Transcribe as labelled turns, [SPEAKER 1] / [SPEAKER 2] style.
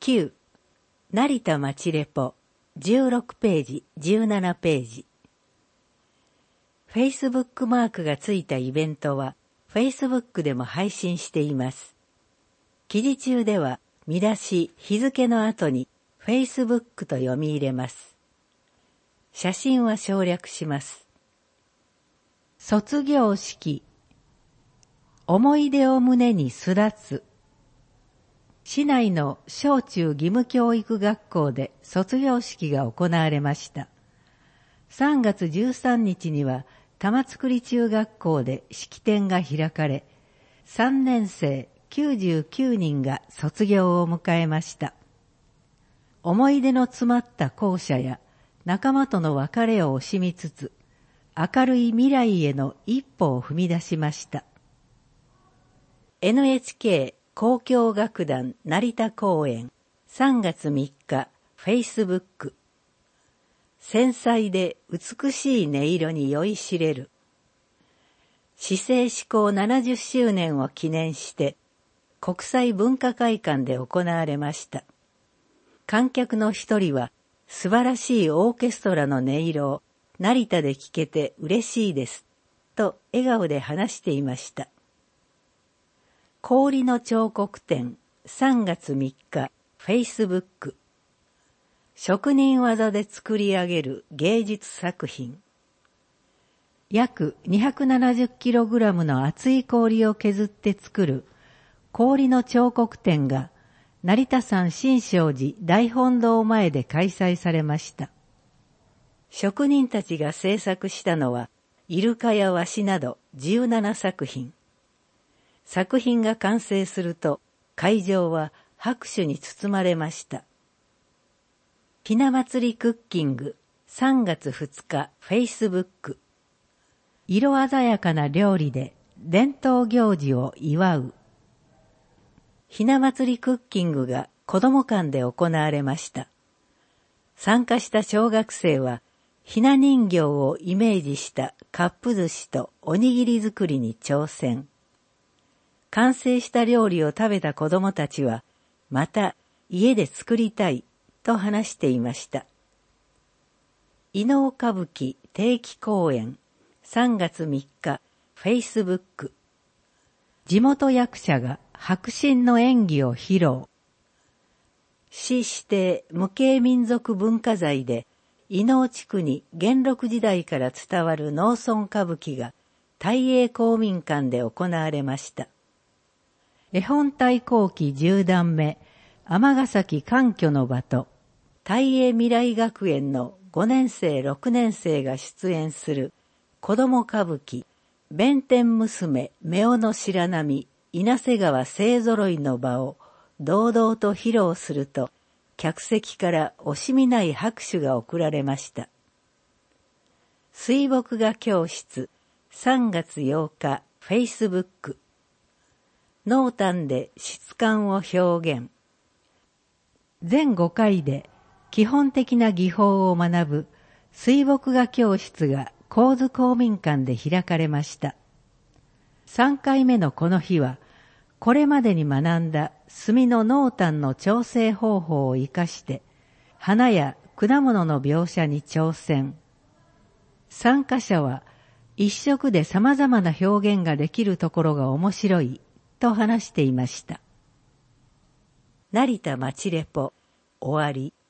[SPEAKER 1] 9、成田町レポ、16ページ、17ページ。Facebook マークがついたイベントは、Facebook でも配信しています。記事中では、見出し、日付の後に、Facebook と読み入れます。写真は省略します。卒業式。思い出を胸に巣立つ。市内の小中義務教育学校で卒業式が行われました。3月13日には玉造中学校で式典が開かれ、3年生99人が卒業を迎えました。思い出の詰まった校舎や仲間との別れを惜しみつつ、明るい未来への一歩を踏み出しました。NHK 交響楽団成田公演3月3日 Facebook。 繊細で美しい音色に酔いしれる。市政施行70周年を記念して国際文化会館で行われました。観客の一人は素晴らしいオーケストラの音色を成田で聴けて嬉しいですと笑顔で話していました。氷の彫刻展3月3日 Facebook。 職人技で作り上げる芸術作品。約 270kg の厚い氷を削って作る氷の彫刻展が成田山新勝寺大本堂前で開催されました。職人たちが制作したのはイルカやワシなど17作品。作品が完成すると会場は拍手に包まれました。ひな祭りクッキング3月2日 Facebook。 色鮮やかな料理で伝統行事を祝う。ひな祭りクッキングが子ども館で行われました。参加した小学生はひな人形をイメージしたカップ寿司とおにぎり作りに挑戦。完成した料理を食べた子どもたちは、また家で作りたいと話していました。伊能歌舞伎定期公演3月3日 Facebook。 地元役者が迫真の演技を披露。市指定無形民族文化財で伊能地区に元禄時代から伝わる農村歌舞伎が大英公民館で行われました。絵本大後期10段目尼崎環境の場と大英未来学園の5年生6年生が出演する子ども歌舞伎弁天娘夫の白波稲瀬川勢ぞろいの場を堂々と披露すると、客席から惜しみない拍手が送られました。水墨画教室3月8日 Facebook。 濃淡で質感を表現。全5回で基本的な技法を学ぶ水墨画教室が神津公民館で開かれました。3回目のこの日は、これまでに学んだ墨の濃淡の調整方法を生かして、花や果物の描写に挑戦。参加者は、一色で様々な表現ができるところが面白いと話していました。成田町レポ、終わり。